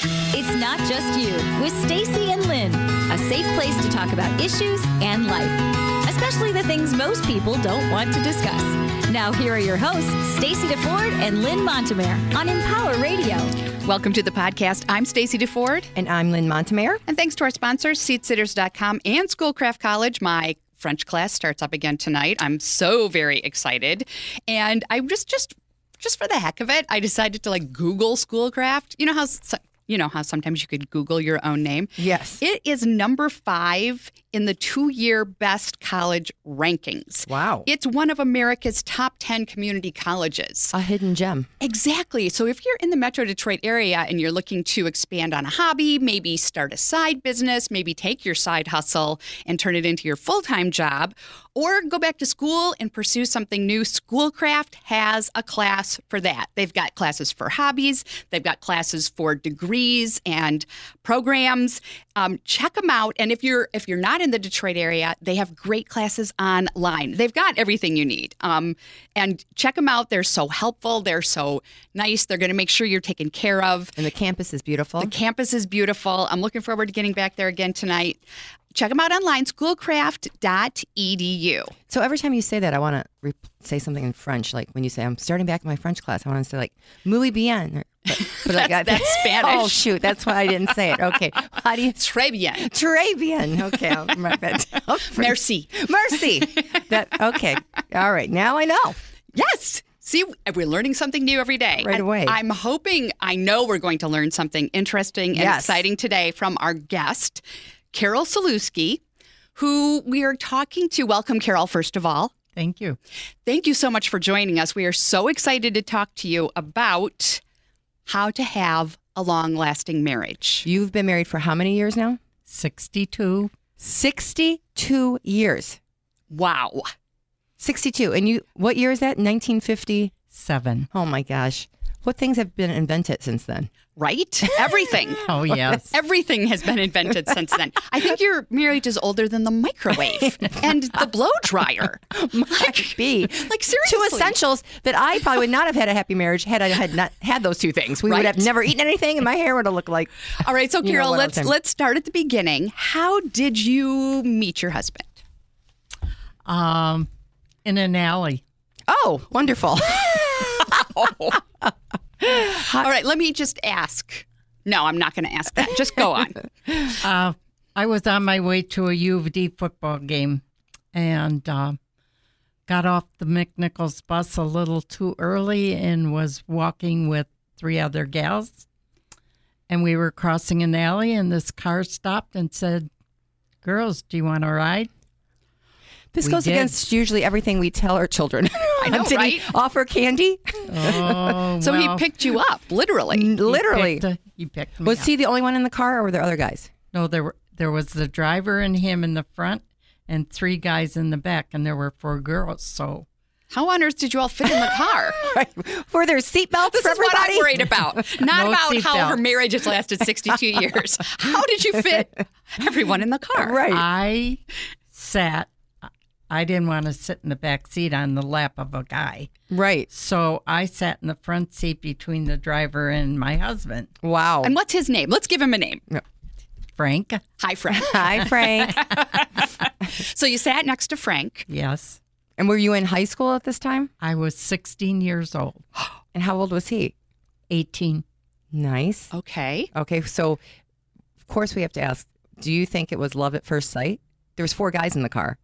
It's Not Just You with Stacy and Lynn, a safe place to talk about issues and life, especially the things most people don't want to discuss. Now, here are your hosts, Stacy DeFord and Lynn Montemare on Empower Radio. Welcome to the podcast. I'm Stacy DeFord. And I'm Lynn Montemare. And thanks to our sponsors, SeatSitters.com and Schoolcraft College. My French class starts up again tonight. I'm so very excited. And I just for the heck of it, I decided to Google Schoolcraft. You know how sometimes you could Google your own name? Yes. It is number 5 in the 2-year best college rankings. Wow. It's one of America's top 10 community colleges. A hidden gem. Exactly. So if you're in the Metro Detroit area and you're looking to expand on a hobby, maybe start a side business, maybe take your side hustle and turn it into your full-time job, or go back to school and pursue something new, Schoolcraft has a class for that. They've got classes for hobbies. They've got classes for degrees and programs. Check them out. And if you're not in the Detroit area, they have great classes online. They've got everything you need. And check them out. They're so helpful. They're so nice. They're going to make sure you're taken care of. And the campus is beautiful. The campus is beautiful. I'm looking forward to getting back there again tonight. Check them out online, schoolcraft.edu. So every time you say that, I want to say something in French. Like when you say, I'm starting back my French class, I want to say muy bien. But that's Spanish. Oh, shoot. That's why I didn't say it. Okay. How do you? Très bien. Très bien. Okay. I'll write that down. Merci. Merci. Okay. All right. Now I know. Yes. See, we're learning something new every day. Right away. I'm hoping, I know we're going to learn something interesting and exciting today from our guest, Carol Saluski, who we are talking to. Welcome, Carol, first of all. Thank you. Thank you so much for joining us. We are so excited to talk to you about how to have a long-lasting marriage. You've been married for how many years now? 62. 62 years. Wow. 62. And what year is that? 1957. Oh my gosh. What things have been invented since then? Right? Everything. Oh, yes. Everything has been invented since then. I think your marriage is older than the microwave and the blow dryer. Might be. Seriously. 2 essentials that I probably would not have had a happy marriage had I had not had those 2 things. We would have never eaten anything and my hair would have looked like. All right. So, Carol, let's start at the beginning. How did you meet your husband? In an alley. Oh, wonderful. All right, let me just ask. No, I'm not going to ask that. Just go on. I was on my way to a U of D football game and got off the McNichols bus a little too early and was walking with 3 other gals. And we were crossing an alley and this car stopped and said, "Girls, do you want to ride?" This goes against usually everything we tell our children. I know, Did right? he offer candy? Oh, So he picked you up, literally. Literally. He picked me Was up. he the only one in the car or were there other guys? No, there was the driver and him in the front and 3 guys in the back, and there were 4 girls. So How on earth did you all fit in the car? Were there seatbelts This for is what everybody? I'm worried about. Not No about how seatbelts. her marriage has lasted 62 years. How did you fit everyone in the car? Right. I didn't want to sit in the back seat on the lap of a guy. Right. So I sat in the front seat between the driver and my husband, Wow. And what's his name? Let's give him a name. Frank. Hi, Frank. Hi, Frank. So you sat next to Frank. Yes. And were you in high school at this time? I was 16 years old. And how old was he? 18. Nice. Okay. Okay, so of course we have to ask, do you think it was love at first sight? There was 4 guys in the car.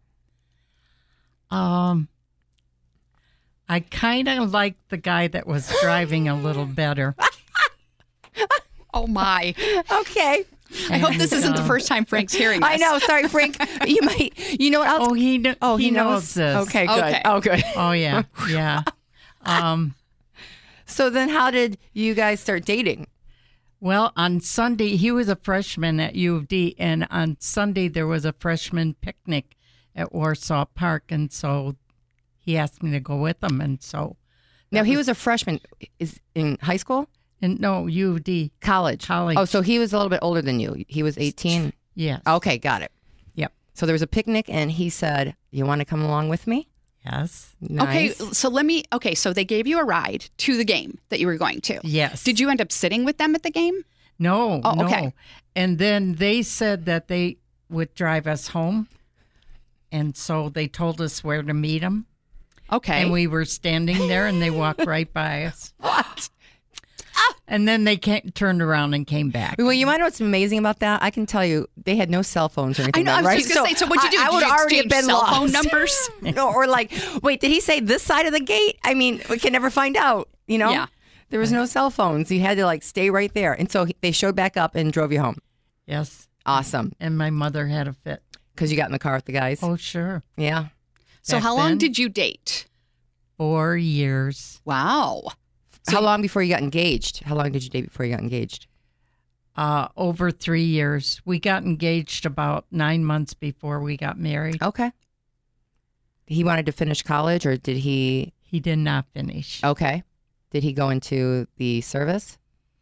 I kind of liked the guy that was driving a little better. Oh, my. Okay. I hope this isn't the first time Frank's hearing this. I know. Sorry, Frank. You know what else? Oh, he knows this. Okay, good. Okay. Oh, good. Oh, yeah. Yeah. So then how did you guys start dating? Well, on Sunday, he was a freshman at U of D, and on Sunday there was a freshman picnic at Warsaw Park, and so he asked me to go with him, and so. Now, he was a freshman is in high school? And no, U of D. College. Oh, so he was a little bit older than you. He was 18? Yes. Okay, got it. Yep. So there was a picnic, and he said, you want to come along with me? Yes. Nice. Okay, so they gave you a ride to the game that you were going to. Yes. Did you end up sitting with them at the game? No, Oh, no. okay. And then they said that they would drive us home. And so they told us where to meet them. Okay. And we were standing there and they walked right by us. What? And then they turned around and came back. Well, you might know what's amazing about that? I can tell you, they had no cell phones or anything. I know. I was right? just going to say, so what'd you do? I Did would you already have exchange been cell phone lost. numbers? No, or like, wait, did he say this side of the gate? I mean, we can never find out, you know? Yeah. There was no cell phones. You had to like stay right there. And so they showed back up and drove you home. Yes. Awesome. And my mother had a fit. Because you got in the car with the guys. Oh, sure. Yeah. So Back how long then? did you date? 4 years. Wow. How long before you got engaged? How long did you date before you got engaged? Over 3 years. We got engaged about 9 months before we got married. Okay. He wanted to finish college or did he? He did not finish. Okay. Did he go into the service?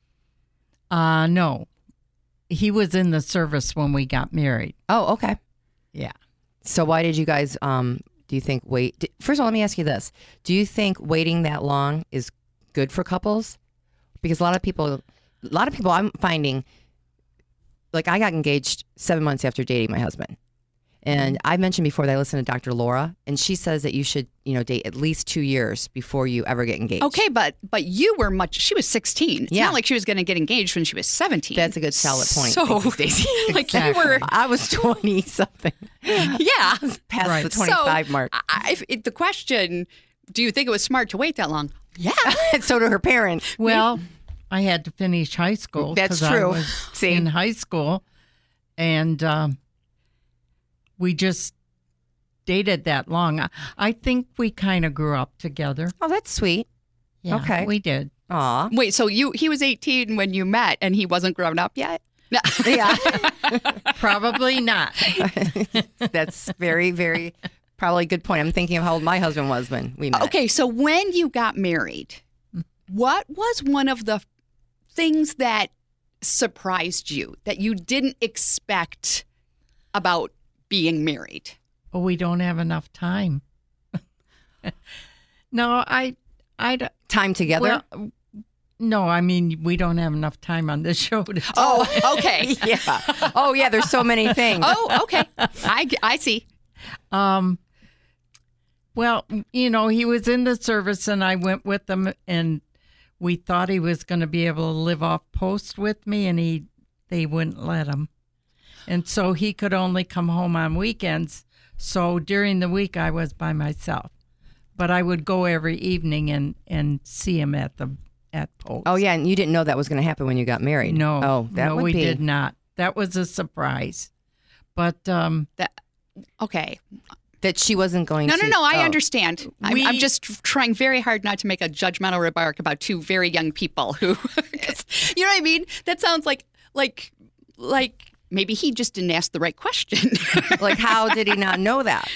No. He was in the service when we got married. Oh, okay. Yeah. So why did you guys, do you think first of all, let me ask you this. Do you think waiting that long is good for couples? Because a lot of people I'm finding, like I got engaged 7 months after dating my husband. And I mentioned before that I listened to Dr. Laura, and she says that you should, date at least 2 years before you ever get engaged. Okay, but you were she was 16. It's Yeah. not like she was going to get engaged when she was 17. That's a good solid point. So, Thank you, Stacey. like you were, I was 20 something, yeah. past Right. the 25 so, mark. The question, do you think it was smart to wait that long? Yeah. And so do her parents. Well, I had to finish high school. That's 'cause I true. was See? in high school, and we just dated that long. I think we kind of grew up together. Oh, that's sweet. Yeah, Okay. we did. Aw. Wait, so he was 18 when you met and he wasn't grown up yet? No. Yeah. Probably not. That's very, very probably a good point. I'm thinking of how old my husband was when we met. Okay, so when you got married, what was one of the things that surprised you that you didn't expect about being married? Oh, we don't have enough time. No, I Time together? well, no, I mean we don't have enough time on this show to talk. Oh, okay. Yeah. Oh, yeah. There's so many things. Oh, okay. I see. Well, he was in the service and I went with him and we thought he was going to be able to live off post with me and they wouldn't let him. And so he could only come home on weekends. So during the week I was by myself. But I would go every evening and see him at post. Oh, yeah. And you didn't know that was going to happen when you got married. No. Oh, that no, would we be. did not. That was a surprise. But Okay. That she wasn't going No, to. I Oh. understand. I'm just trying very hard not to make a judgmental remark about two very young people who, 'cause, you know what I mean? That sounds like maybe he just didn't ask the right question. Like, how did he not know that?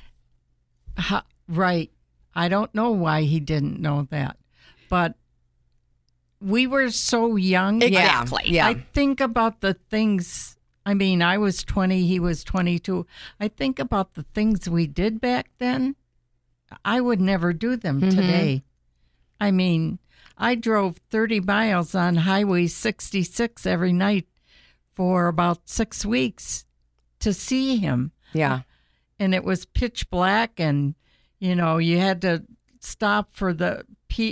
right. I don't know why he didn't know that. But we were so young. Exactly. Yeah. I think about the things. I mean, I was 20, he was 22. I think about the things we did back then. I would never do them today. I mean, I drove 30 miles on Highway 66 every night for about 6 weeks to see him. Yeah. And it was pitch black, and you had to stop for the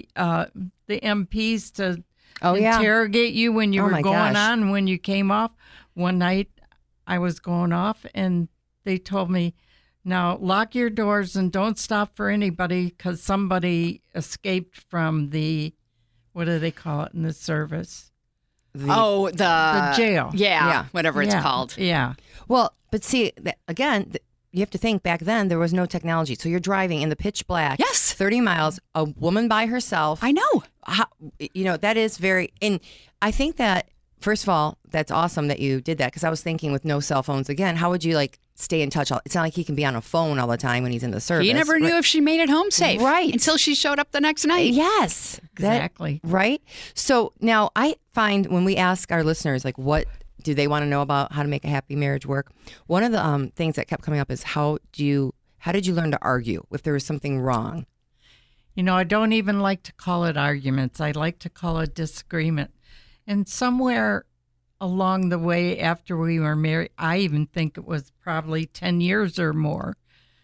MPs to Oh, yeah. interrogate you when you Oh, were my going gosh. on, when you came off. One night I was going off and they told me, now lock your doors and don't stop for anybody because somebody escaped from the, what do they call it in the service? the jail. Yeah, Yeah. whatever it's called. Yeah. Well, but see, again, you have to think back then there was no technology. So you're driving in the pitch black. Yes. 30 miles, a woman by herself. I know. How, that is very, and I think that, first of all, that's awesome that you did that because I was thinking with no cell phones, again, how would you stay in touch? It's not like he can be on a phone all the time when he's in the service. He never knew if she made it home safe. Right. Until she showed up the next night. Yes. Exactly. Right? So now I find when we ask our listeners, what do they want to know about how to make a happy marriage work? One of the things that kept coming up is how did you learn to argue if there was something wrong? I don't even like to call it arguments. I like to call it disagreement. And somewhere along the way after we were married, I even think it was probably 10 years or more,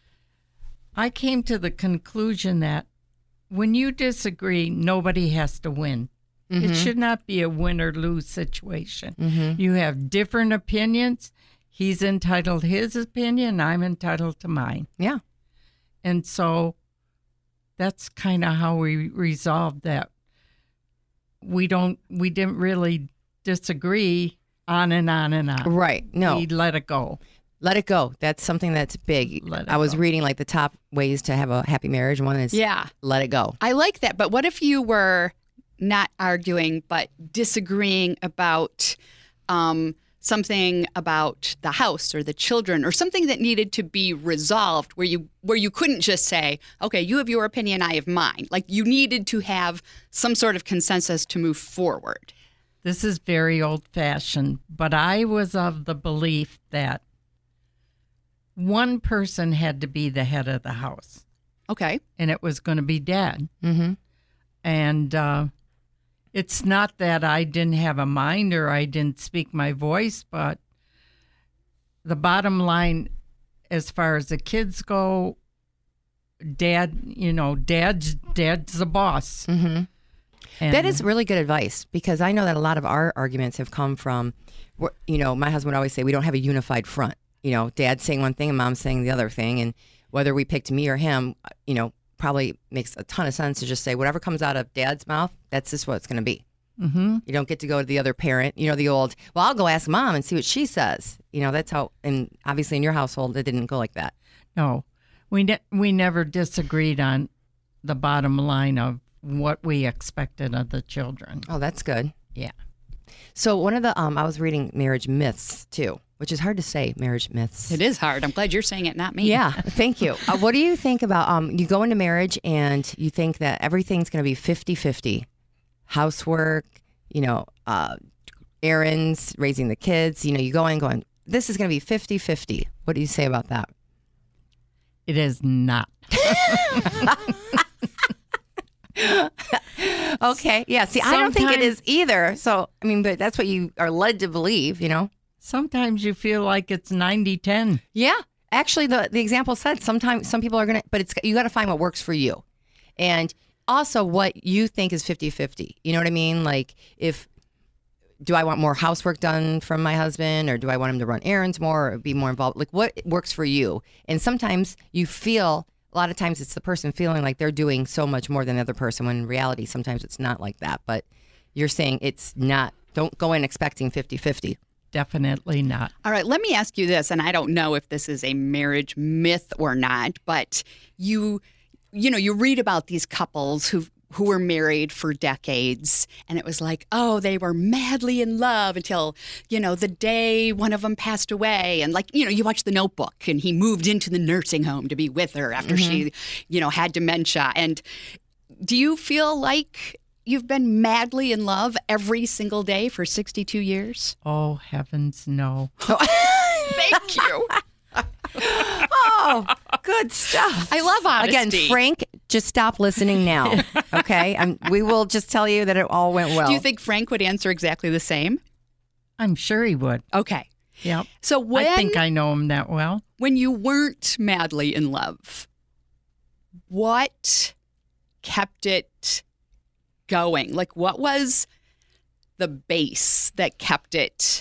I came to the conclusion that when you disagree, nobody has to win. It should not be a win or lose situation. You have different opinions. He's entitled to his opinion. I'm entitled to mine. Yeah. And so that's kind of how we resolved that. We didn't really disagree on and on and on. Right. No. We let it go. Let it go. That's something that's big. Let it I was go. reading like the top ways to have a happy marriage. One is let it go. I like that. But what if you were not arguing, but disagreeing about something about the house or the children or something that needed to be resolved where you couldn't just say, okay, you have your opinion, I have mine. Like you needed to have some sort of consensus to move forward. This is very old-fashioned, but I was of the belief that one person had to be the head of the house, Okay. and it was going to be Dad. Mm-hmm. And it's not that I didn't have a mind or I didn't speak my voice, but the bottom line, as far as the kids go, Dad's the boss. Mm-hmm. And That is really good advice because I know that a lot of our arguments have come from, my husband would always say we don't have a unified front. Dad's saying one thing and Mom's saying the other thing. And whether we picked me or him, probably makes a ton of sense to just say whatever comes out of Dad's mouth, that's just what it's going to be. Mm-hmm. You don't get to go to the other parent, the old, well, I'll go ask Mom and see what she says. That's how, and obviously in your household, it didn't go like that. No, we never disagreed on the bottom line of what we expected of the children. Oh, that's good. Yeah. So one of the, I was reading marriage myths too, which is hard to say, marriage myths. It is hard. I'm glad you're saying it, not me. Yeah, thank you. What do you think about, you go into marriage and you think that everything's going to be 50-50. Housework, errands, raising the kids, you go in going, this is going to be 50-50. What do you say about that? It is not. Okay. Yeah. See, I don't think it is either. So, but that's what you are led to believe, Sometimes you feel like it's 90-10. Yeah. Actually, the example said sometimes some people are going to, but you got to find what works for you. And also what you think is 50-50. You know what I mean? Like do I want more housework done from my husband or do I want him to run errands more or be more involved? Like what works for you? And sometimes you feel, a lot of times it's the person feeling like they're doing so much more than the other person when in reality, sometimes it's not like that. But you're saying it's not, don't go in expecting 50-50. Definitely not. All right, let me ask you this, and I don't know if this is a marriage myth or not, but you read about these couples who were married for decades, and it was like, oh, they were madly in love until, the day one of them passed away. And you watch The Notebook, and he moved into the nursing home to be with her after she, had dementia. And do you feel like you've been madly in love every single day for 62 years? Oh, heavens, no. Thank you. Oh, good stuff. I love honesty. Again, Frank, just stop listening now, okay? We will just tell you that it all went well. Do you think Frank would answer exactly the same? I'm sure he would. Okay. Yep. So I think I know him that well. When you weren't madly in love, what kept it going? Like, what was the base that kept it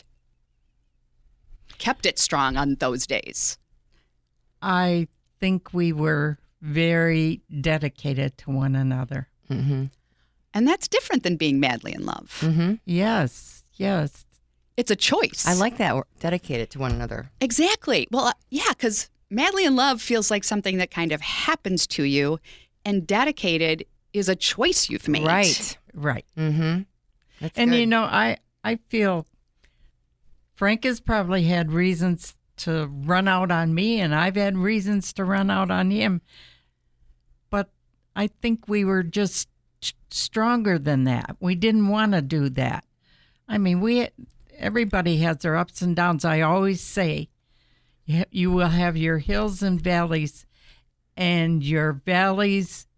strong on those days? I think we were very dedicated to one another. Mm-hmm. And that's different than being madly in love. Mm-hmm. Yes. It's a choice. I like that. We're dedicated to one another. Exactly. Well, yeah, because madly in love feels like something that kind of happens to you, and dedicated is a choice you've made. Right. Mm-hmm. That's And good. I feel Frank has probably had reasons to run out on me, and I've had reasons to run out on him. But I think we were just stronger than that. We didn't want to do that. Everybody has their ups and downs. I always say you will have your hills and valleys, and your valleys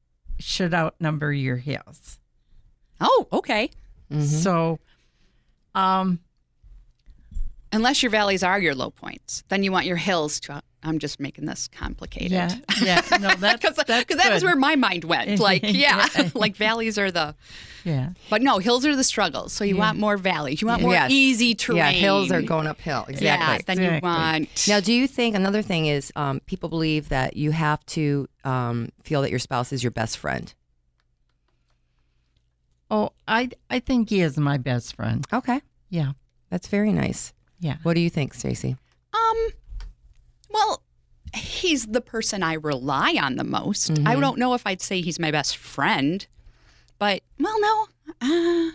should outnumber your hills. Oh, okay. Mm-hmm. So Unless your valleys are your low points, then you want your hills to. I'm just making this complicated. Yeah. No, that's Because that was where my mind went. Like, like valleys are the. Yeah. But no, hills are the struggles. So you want more valleys. You want more Yes. easy terrain. Yeah, hills are going uphill. Exactly. Yeah, then you want. Now, do you think another thing is people believe that you have to feel that your spouse is your best friend? Oh, I think he is my best friend. Okay, Yeah. that's very nice. Yeah. What do you think, Stacey? Well, he's the person I rely on the most. I don't know if I'd say he's my best friend, but no. I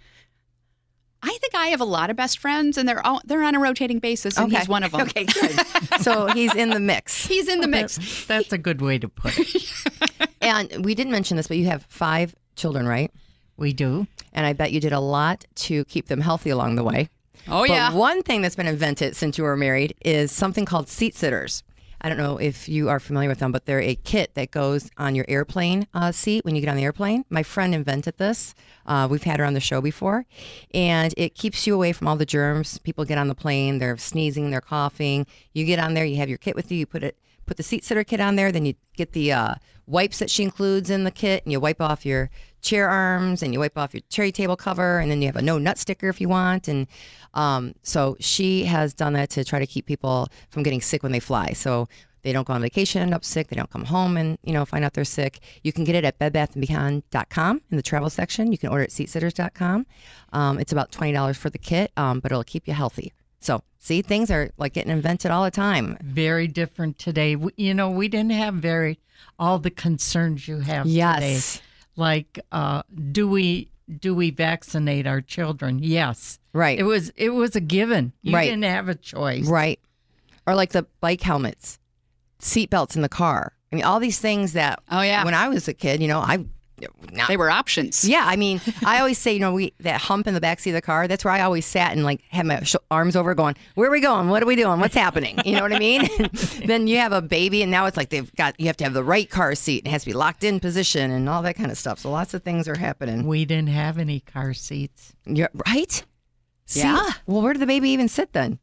think I have a lot of best friends, and they're on a rotating basis, and he's one of them. Okay, good. So he's in the mix. He's in the mix. That's a good way to put it. And we didn't mention this, but you have 5 children, right? We do. And I bet you did a lot to keep them healthy along the way. Oh, But yeah. one thing that's been invented since you were married is something called seat sitters. I don't know if you are familiar with them, but they're a kit that goes on your airplane seat when you get on the airplane. My friend invented this. We've had her on the show before. And it keeps you away from all the germs. People get on the plane, they're sneezing, they're coughing. You get on there, you have your kit with you, you put the seat sitter kit on there, then you get the wipes that she includes in the kit, and you wipe off your chair arms, and you wipe off your cherry table cover, and then you have a no nut sticker if you want. And so she has done that to try to keep people from getting sick when they fly. So they don't go on vacation, end up sick. They don't come home and, find out they're sick. You can get it at bedbathandbeyond.com in the travel section. You can order it at seatsitters.com. It's about $20 for the kit, but it'll keep you healthy. So, see, things are like getting invented all the time. Very different today. We didn't have all the concerns you have today. Like, do we vaccinate our children? Yes. Right. It was a given. You Right. didn't have a choice. Right. Or like the bike helmets, seat belts in the car. I mean, all these things that Oh, yeah. when I was a kid, They were options. yeah, I mean, I always say, that hump in the backseat of the car, that's where I always sat and had my arms over going, where are we going? What are we doing? What's happening? You know what I mean? Then you have a baby and now it's like you have to have the right car seat. It has to be locked in position and all that kind of stuff. So lots of things are happening. We didn't have any car seats. You're right? Yeah. See? Well, where did the baby even sit then?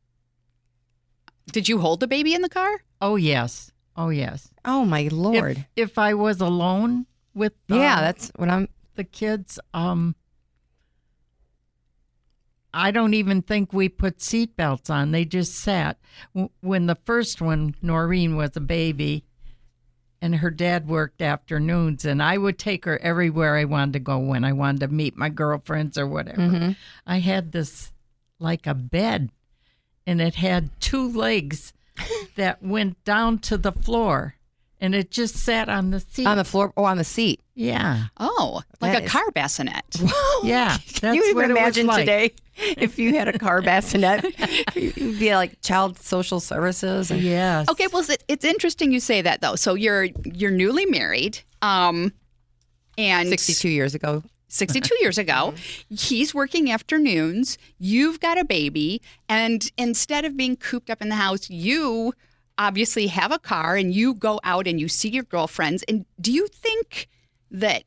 Did you hold the baby in the car? Oh, yes. Oh, yes. Oh, my Lord. If I was alone with That's what I'm... the kids, I don't even think we put seatbelts on. They just sat. When the first one, Noreen, was a baby, and her dad worked afternoons, and I would take her everywhere I wanted to go when I wanted to meet my girlfriends or whatever. I had this like a bed, and it had 2 legs that went down to the floor, and it just sat on the seat. On the floor or on the seat? Yeah. Oh, like That a is- car bassinet. Yeah. That's you even what it was imagine like. today if you had a car bassinet, you'd be like child social services. And Yes. Okay, well, it's interesting you say that though. So you're newly married, and 62 years ago. 62 years ago, he's working afternoons. You've got a baby, and instead of being cooped up in the house, you obviously have a car and you go out and you see your girlfriends. And do you think that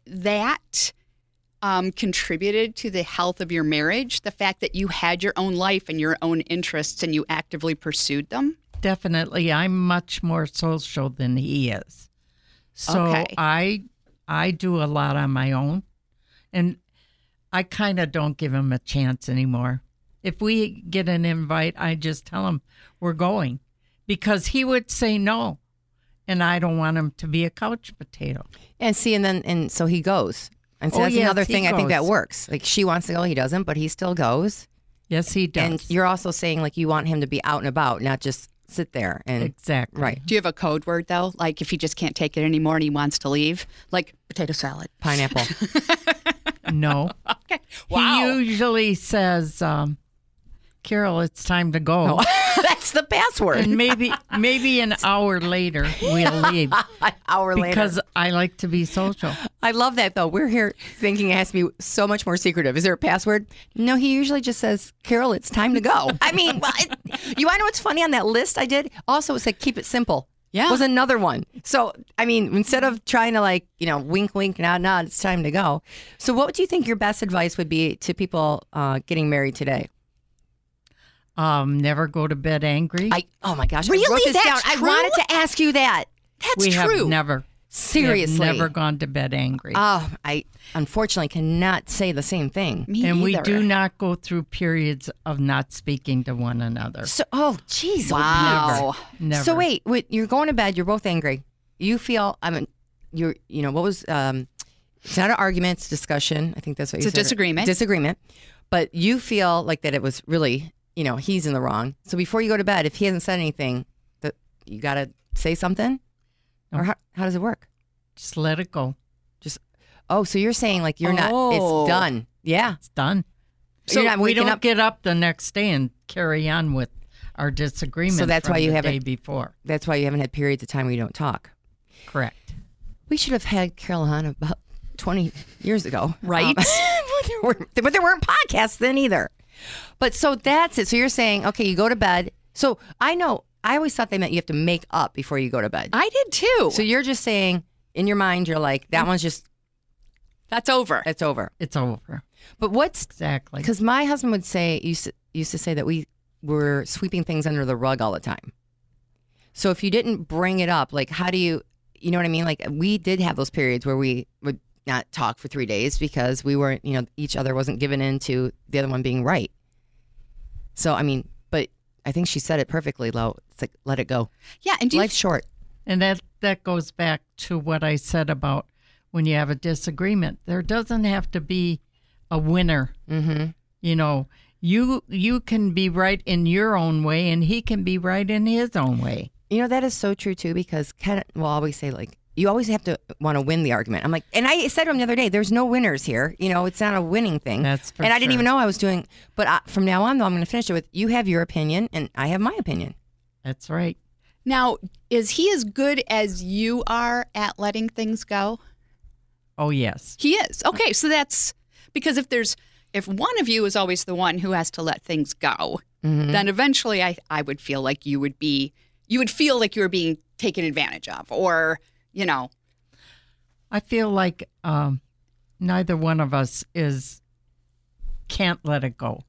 contributed to the health of your marriage? The fact that you had your own life and your own interests and you actively pursued them? Definitely. I'm much more social than he is. So Okay. I do a lot on my own, and I kind of don't give him a chance anymore. If we get an invite, I just tell him we're going, because he would say no, and I don't want him to be a couch potato. And see, and so he goes. And so Oh, that's yes, another he thing I think that goes. works. Like she wants to go, he doesn't, but he still goes. Yes, he does. And you're also saying like you want him to be out and about, not just sit there. And Exactly. right, Do you have a code word though? Like if he just can't take it anymore and he wants to leave, like potato salad. pineapple. No. Okay. He usually says, Carol, it's time to go. That's the password. And maybe an hour later we'll leave, An hour later. because I like to be social. I love that though. We're here thinking it has to be so much more secretive. Is there a password? No, he usually just says, Carol, it's time to go. I mean, you want to know what's funny on that list I did? Also, it said keep it simple. Yeah. was another one. So, I mean, instead of trying to like, wink, wink, nod, nod, it's time to go. So what do you think your best advice would be to people getting married today? Never go to bed angry. Oh my gosh. Really? I wrote this That's down. true? I wanted to ask you that. That's we true. have never. Seriously. We have never gone to bed angry. Oh, I unfortunately cannot say the same thing. Me and we either. do not go through periods of not speaking to one another. So, geez. Wow. Never. So wait, you're going to bed. You're both angry. You feel, what was, it's not an argument, it's discussion. I think that's what It's you a said. disagreement. Disagreement. But you feel like that it was really, he's in the wrong. So before you go to bed, if he hasn't said anything, that you got to say something? No. Or how does it work? Just let it go. So you're saying like you're not, Oh. it's done. Yeah. It's done. So you're not we waking don't up. get up the next day and carry on with our disagreement. So that's from why you the haven't- day before. That's why you haven't had periods of time where you don't talk. Correct. We should have had Caroline about 20 years ago. Right. But there weren't podcasts then either. But so that's it. So you're saying, okay, you go to bed. So I always thought they meant you have to make up before you go to bed. I did too. So you're just saying, in your mind, you're like, that one's just, That's over. it's over. It's over. But what's, Exactly. because my husband would say, used to say that we were sweeping things under the rug all the time. So if you didn't bring it up, like, how do you know what I mean? Like, we did have those periods where we would not talk for 3 days because we weren't, each other wasn't given in to the other one being right. So, I mean, but I think she said it perfectly, Lo. It's like, let it go. Yeah. And do you Life's short. And that goes back to what I said about when you have a disagreement. There doesn't have to be a winner. Mm-hmm. You can be right in your own way, and he can be right in his own way. That is so true, too, because Ken will always say, like, you always have to want to win the argument. I'm like, and I said to him the other day, there's no winners here. It's not a winning thing. That's for And I didn't sure. even know I was doing, but from now on, though, I'm going to finish it with, you have your opinion, and I have my opinion. That's right. Now, is he as good as you are at letting things go? Oh, yes. He is. Okay, so that's because if one of you is always the one who has to let things go, then eventually I would feel like you would feel like you were being taken advantage of, or I feel like neither one of us can't let it go.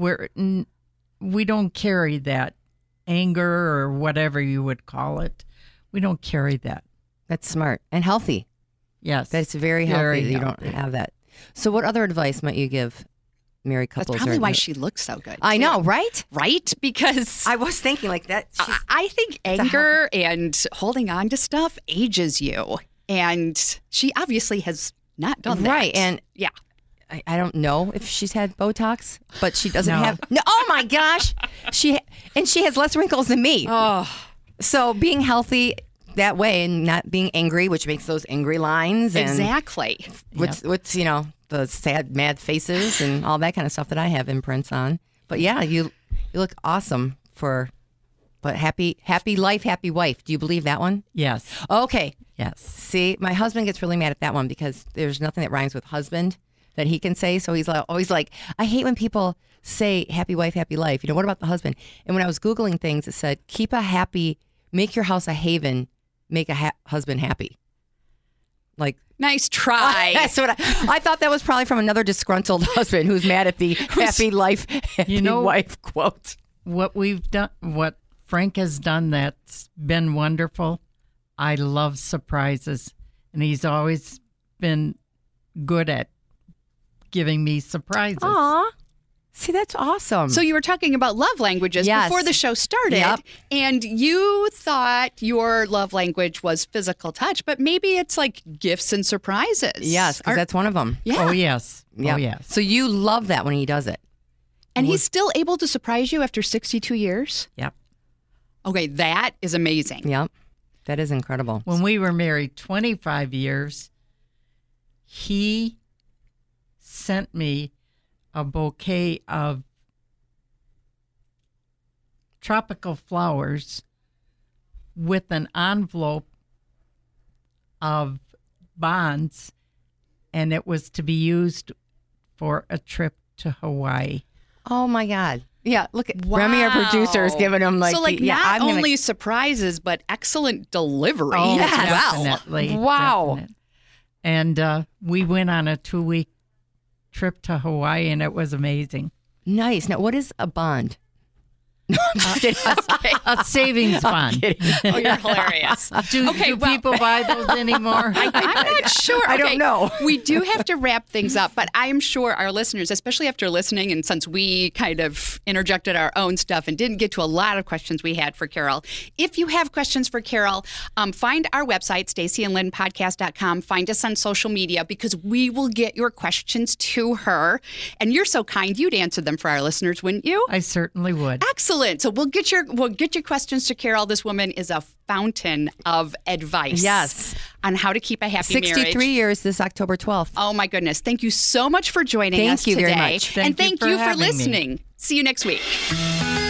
We don't carry that anger or whatever you would call it. We don't carry that. That's smart and healthy. Yes. That's very healthy that you don't have that. So what other advice might you give married that's couples? probably why she looks so good. I too. know, right? Right? Because I was thinking like that. I think anger and holding on to stuff ages you. And she obviously has not done that. Right, and yeah. I don't know if she's had Botox, but she doesn't No. have. No, oh my gosh, she has less wrinkles than me. Oh, So being healthy that way and not being angry, which makes those angry lines and exactly. what's the sad mad faces and all that kind of stuff that I have imprints on. But yeah, you look awesome but happy life, happy wife. Do you believe that one? Yes. Okay. Yes. See, my husband gets really mad at that one because there's nothing that rhymes with husband that he can say. So he's always like, I hate when people say happy wife, happy life. What about the husband? And when I was Googling things, it said, make your house a haven, make a husband happy. Like, Nice try. that's what I thought that was probably from another disgruntled husband who's mad at the happy life, happy wife quote. What we've done, what Frank has done that's been wonderful. I love surprises, and he's always been good at giving me surprises. Aw. See, that's awesome. So you were talking about love languages Yes. before the show started, Yep. and you thought your love language was physical touch, but maybe it's like gifts and surprises. yes, because that's one of them. yeah. Oh, yes. Yeah. Oh, yes. So you love that when he does it. And he's still able to surprise you after 62 years? Yep. Okay, that is amazing. Yep. That is incredible. When we were married 25 years, he sent me a bouquet of tropical flowers with an envelope of bonds, and it was to be used for a trip to Hawaii. Oh my God. Yeah, look at Remy, our producer, is giving him like. So like not only surprises, but excellent delivery Oh, as well. definitely. Wow. Definite. And we went on a 2-week trip to Hawaii, and it was amazing. Nice. Now, what is a bond? No, I'm just kidding. A savings bond. Oh, you're hilarious. Do people buy those anymore? I'm not sure. I don't know. We do have to wrap things up, but I am sure our listeners, especially after listening, and since we kind of interjected our own stuff and didn't get to a lot of questions we had for Carol, if you have questions for Carol, find our website, StaceyandLynnPodcast.com. Find us on social media because we will get your questions to her. And you're so kind, you'd answer them for our listeners, wouldn't you? I certainly would. Excellent. So we'll get your questions to Carol. This woman is a fountain of advice. Yes. On how to keep a happy 63 marriage. years this October 12th. Oh my goodness. Thank you so much for joining us Thank you today. very much. And thank you for having me. listening. See you next week.